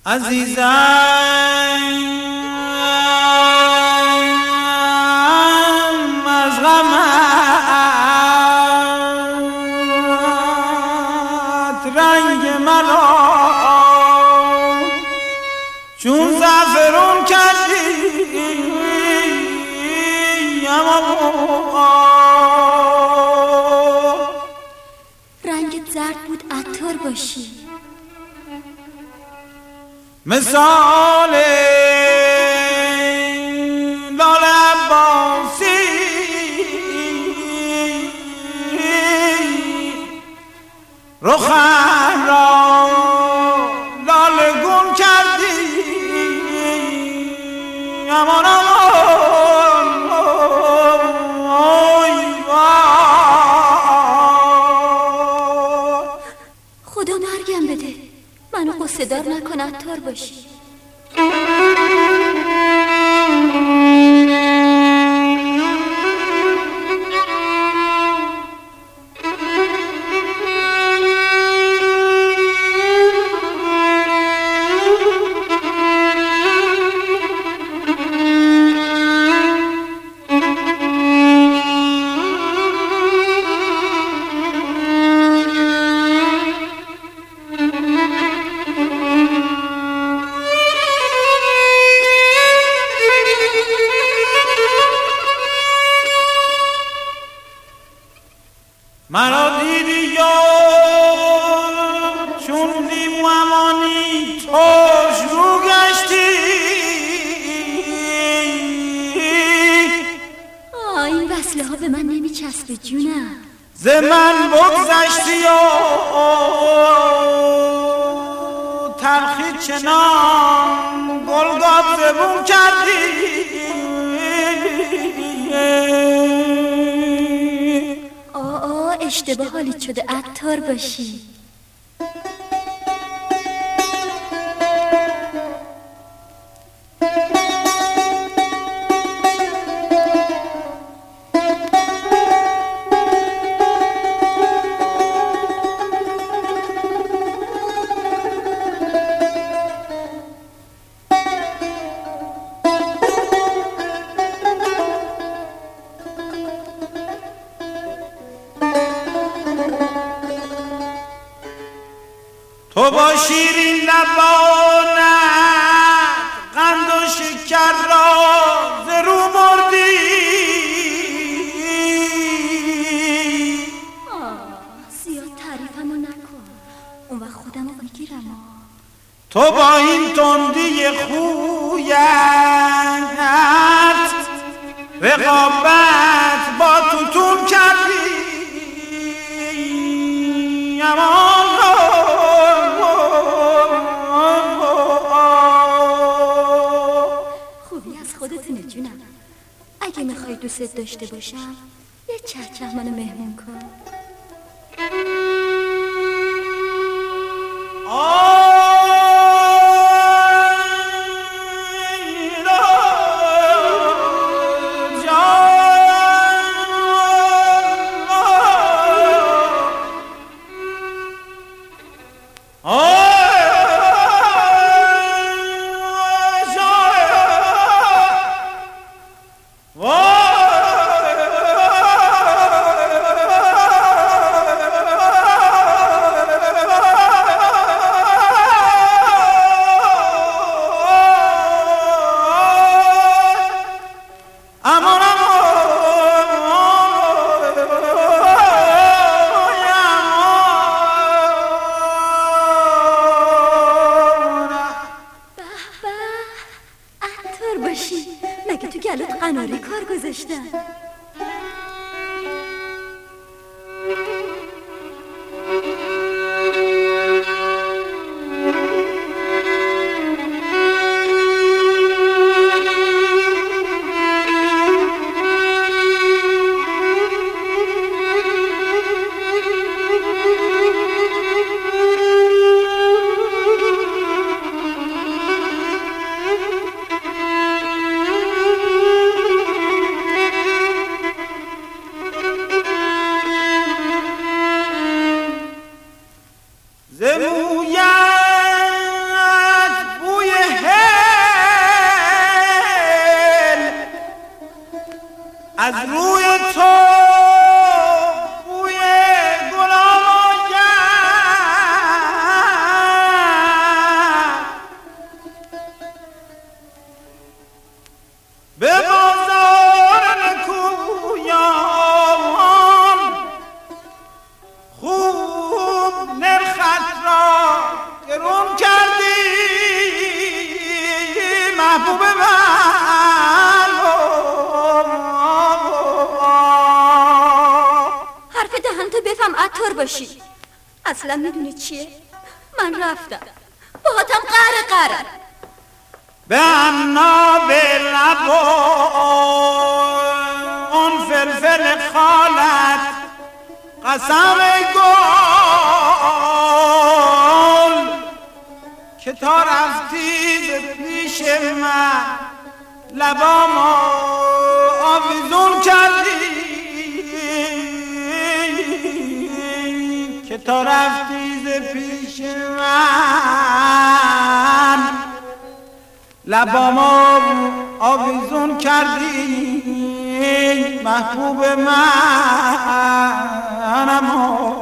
عزیزم از غمت رنگ مرا چون زعفرون کردی رنگت زرد بود عطار باشی مثال لال عباسی رخم را لال گون کردی امان امان خدا مرگم بده منو قصه دار نکن عطار باشی مرا دیدی یا چون دیو امانی توش رو گشتی این وصله ها به من نمی چسبه جونم ز من بگذشتی و تلخی چنان گلگاب زبون کردی اشتباه حالیت شده عطار باشی تو با شیرین لبانت قند و شکر را ز رو بردی زیاد تعریفمو نکن اون وقت خودمو بگیرم تو با این تندی خویت رقابت با توتون کردی امان خودتونه جونم اگه میخوای دوست داشته باشم یه چهچه منو مهمون کن مگه تو گلوت قناری کار گذاشتن زمویت از روی تو بوی گلام آید به بازار نکویان خوب نرخت را گرون کردی محبوب من. حرف دهنتو بفهم عطار باشی. اصلا میدونی چیه؟ من رفتم باهاتم قره به انا به لبا اون فلفل خالت قسم گل که تا رفتی به پیش من لبام آویزون کردی که تا رفتی ز پیش من لبام آویزون کردی محبوب منم